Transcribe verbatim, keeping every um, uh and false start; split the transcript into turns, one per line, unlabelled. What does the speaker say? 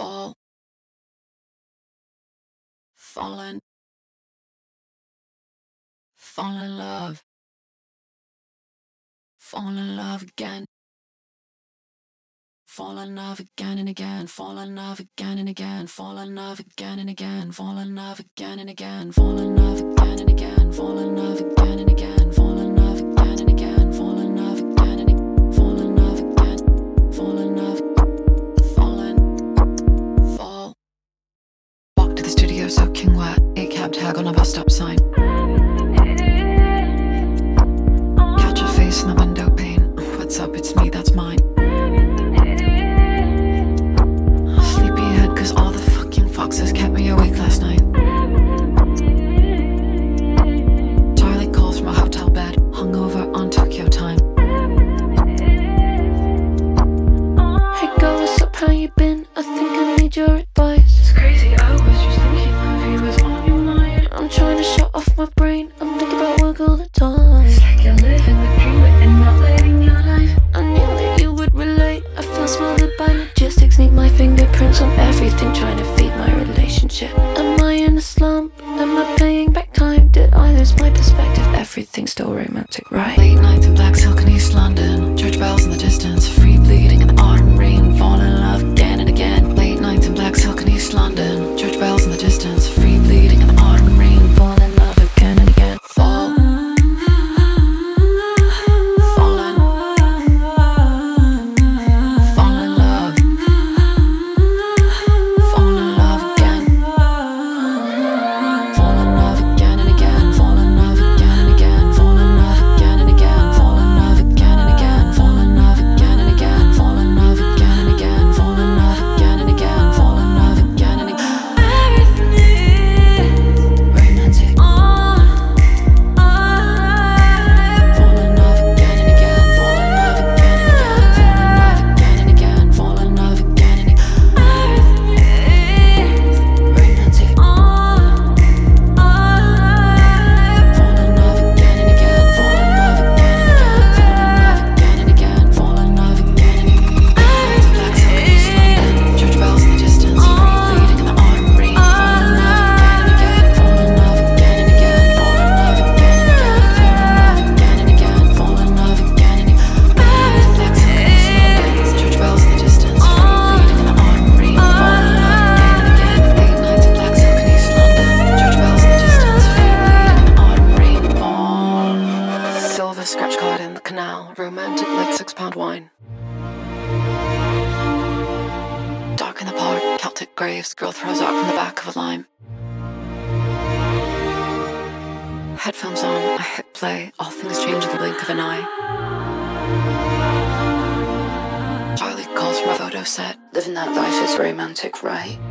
fall, fallen, fall in love, fall in love again, fall in love again and again, fall in love again and again, fall in love again and again, fall in love again and again, fall in love again and again, fall in love again and again, fall in love again and again, fall in love again and again, fall in love again, fall in love, fallen, fall. Walk to the studio soaking wet, a cab tag on a bus stop sign. Catch a face in the window pane. What's up? It's me, that's mine. Sleepyhead, cause all the fucking foxes kept me awake last night. Charlie calls from a hotel bed, hungover on Tokyo time.
Hey girl, what's up? How you been? I think I need your advice.
It's crazy, I was just thinking of you was on your mind.
I'm trying to shut off my brain. I'm thinking about work all the time.
It's like you're living the dream but you're not living your life.
I knew that you would relate. I feel smothered by logistics. Need my fingerprints on everything, trying to feed my relationship. Am I in a slump? Am I paying back time? Did I lose my perspective? Everything's still romantic, right?
Late nights in black silk in East London, church bells in the distance, free bleeding in the autumn rain, fall in love again and again. Late nights in black silk in East London, church bells in the distance, free bleeding in the autumn rain, fall in love again and again. Fall, fallen, fall in love, fall in love again, fall in love again and again, fall in love again and again, fall in love again and again, fall in love again and again, fall in love again and again, fall in love again and again, fall in love again and again, fall in love again and again. Romantic. Fall in love again and again, fall in love again and again, fall in love again and again, fall in love again and again. Romantic. Fall in love again and again, fall in love again and again, fall in love again and again, fall in love again and again. Nights of black silk in East London, church bells in the distance, free bleeding in the autumn rain, fall in love again and again, fall in love again and again, fall in love again and again, fall in love again and again, fall in love again and again. Nights of black silk in East London, church bells in the distance, free bleeding in the autumn rain, fall in love again and again. Late nights of black silk in East London, church bells in the distance, free bleeding in the autumn rain, fall. Silver scratch card in the canal, romantic like six pound wine. Dark in the park, Celtic graves, girl throws out from the back of a lime. Headphones on, I hit play, all things change in the blink of an eye. Charlie calls from a photo set, living that life is romantic, right?